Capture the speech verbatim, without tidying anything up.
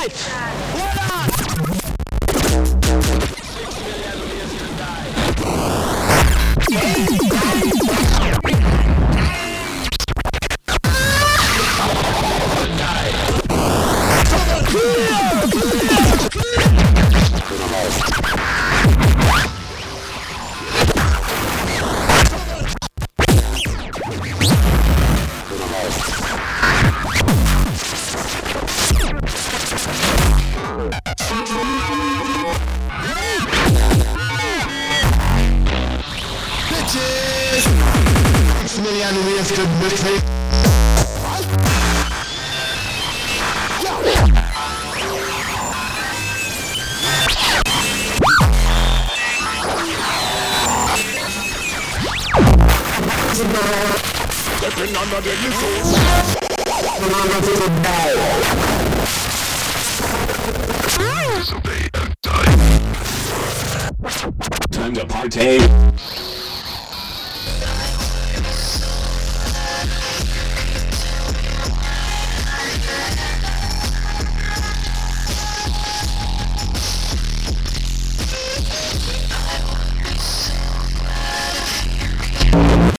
die! What bitches! Six million wasted bitches. Stepping under the missiles. Disobey and die. Time to party.